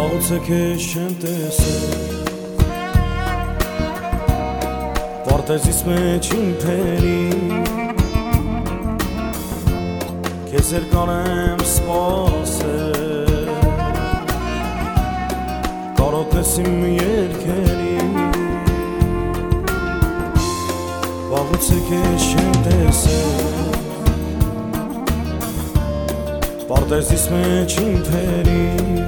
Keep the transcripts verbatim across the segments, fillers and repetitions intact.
Վաղուց է քեզ չեմ տեսել Պարտեզիս մեջ իմ փերի Քեզ երկար եմ սպասել Կարոտես իմ երգերի Վաղուց է քեզ չեմ տեսել Պարտեզիս մեջ իմ փերի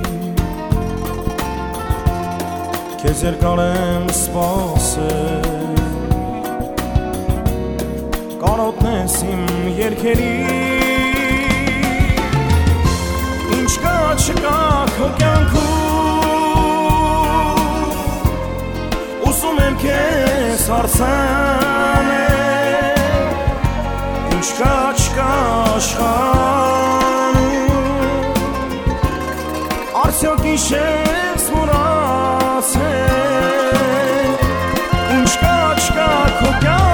Քեզ երկար եմ սպասել Կարոտնես իմ երգերի Ինչ կա չկա քո կյանքում Ուզում եմ քեզ հարցնել Ինչ կա չկա աշխարհում Արդյոք ինչ ես մոռացել Ինչ կա չկա քո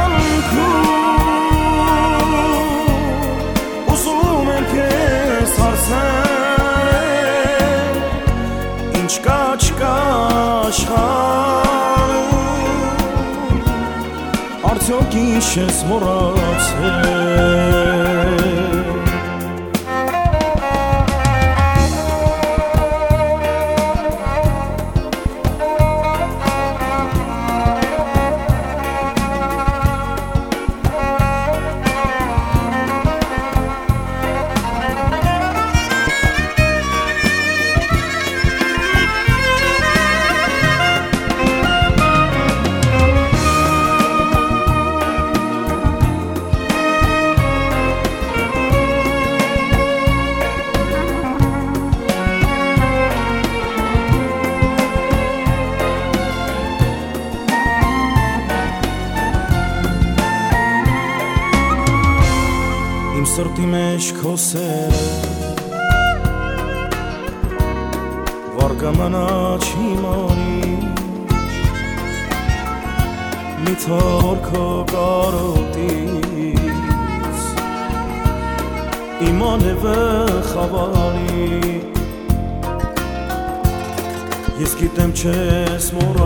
կյանքում Ուզում եմ քեզ հարցնել Ինչ կա չկա աշխարհում Արդյոք ինչ ես մոռացել Սրտի մեջ քո սերը Վարգամանա չիմանի Մի թող քո կարոտից Իմ անևը խավարի Ես գիտեմ չես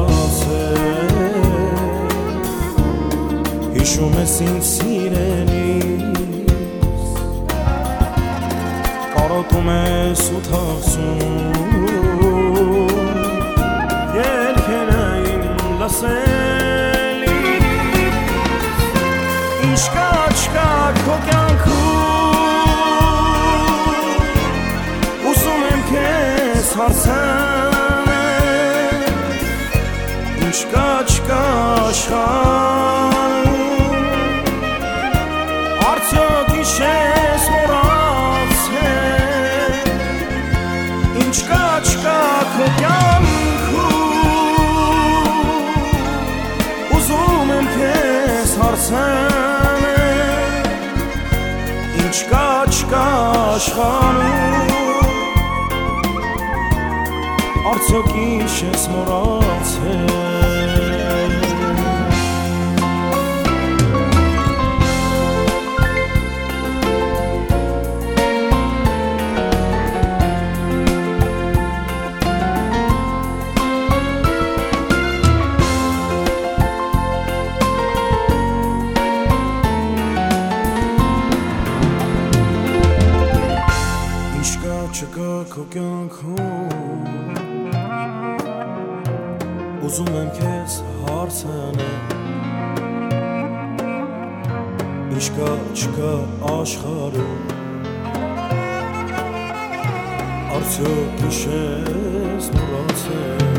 մոռացել Հիշում ես ինձ սիրելիս Կարոտում ես ու թախսում Երգերը իմ լսելիս Ինչ կա չկա քո կյանքում Ուզում եմ քեզ հարցնել Ինչ կա չկա աշխարհում Արդյոք ինչ ես մոռացել Ինչ կա չկա քո կյանքում Ուզում եմ քեզ հարցնել Ինչ կա չկա աշխարհում Արդյոք ինչ ես մոռացել Չկա քո կյանքում Ուզում եմ քեզ հարցնել Ինչ կա չկա աշխարհում Արդյոք ինչ ես մոռացել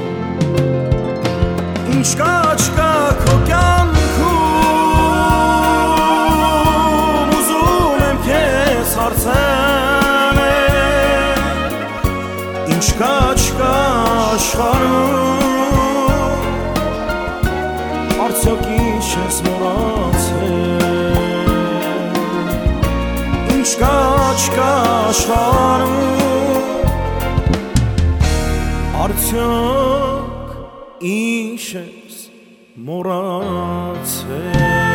Ինչ կա չկա քո կյանքում Ուզում եմ քեզ հարցնել Ինչ կա չկա աշխարհում Արդյոք ինչ ես մոռացել Ինչ կա չկա աշխարհում Արդյոք ինչ ես մոռացել